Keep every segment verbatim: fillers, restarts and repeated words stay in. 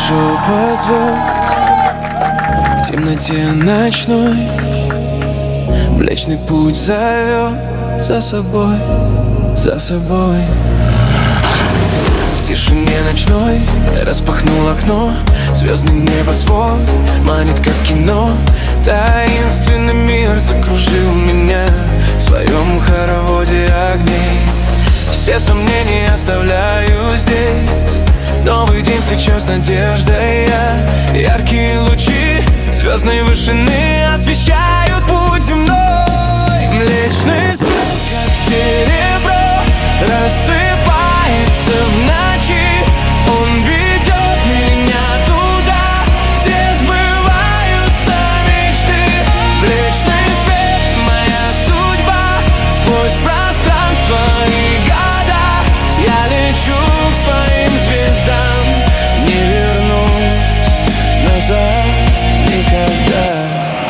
шепот звезд в темноте ночной. Млечный путь зовет за собой, за собой. В тишине ночной распахнул окно. Звездный небосвод манит, как кино. Таинственный мир закружил меня в своем хороводе огней. Все сомнения оставляю здесь. Новый день встречу с надеждой я. Яркие лучи звездной вышины освещают путь земной. Млечный свет, как серебро, рассыпается в ночи. Он ведет меня туда, где сбываются мечты. Млечный свет, моя судьба, сквозь пространство и года. Я лечу к своим звездам, не вернусь назад никогда.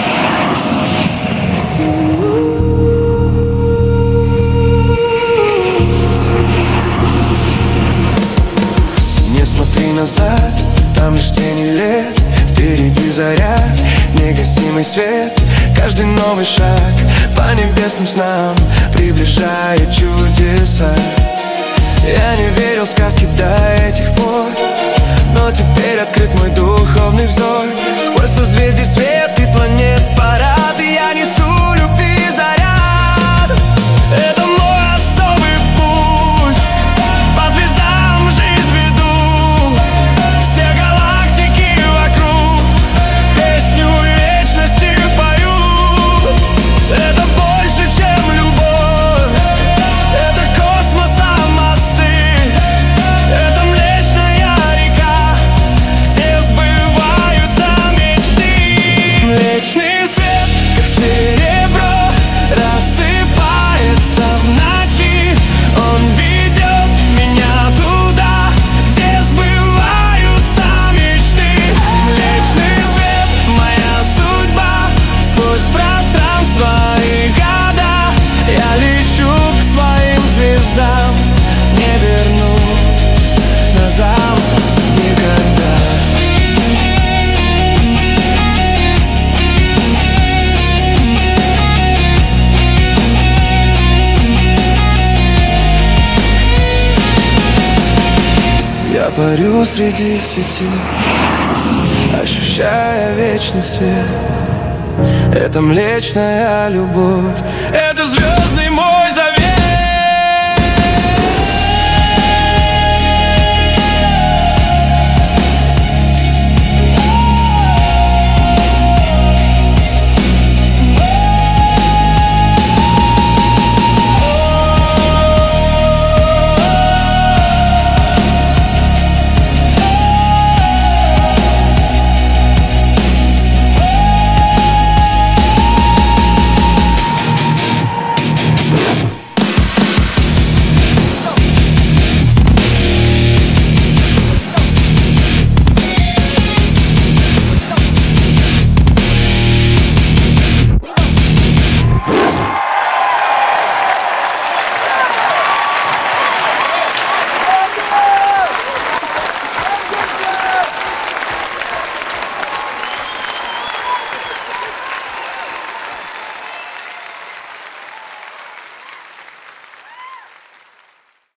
Не смотри назад, там лишь тени лет. Впереди заря, негасимый свет. Каждый новый шаг по небесным снам приближает чудеса. Я не верил в сказки до этих пор, но теперь открыт мой духовный взор. Сквозь созвездий свет и планет парад, и я несу любви заряд. Это мой особый путь, по звездам жизнь веду. Все галактики вокруг песню вечности пою. Это больше, чем любовь, это космоса мосты. Это млечная река, где сбываются мечты. Млечный свет, как серебро, рассыпается в ночи. Он ведет меня туда, где сбываются мечты. Млечный свет, моя судьба, сквозь пространство и года. Я лечу к своим звездам, не вернусь назад никогда. Я парю среди светил, ощущая вечный свет. Это млечная любовь, это звездный мой.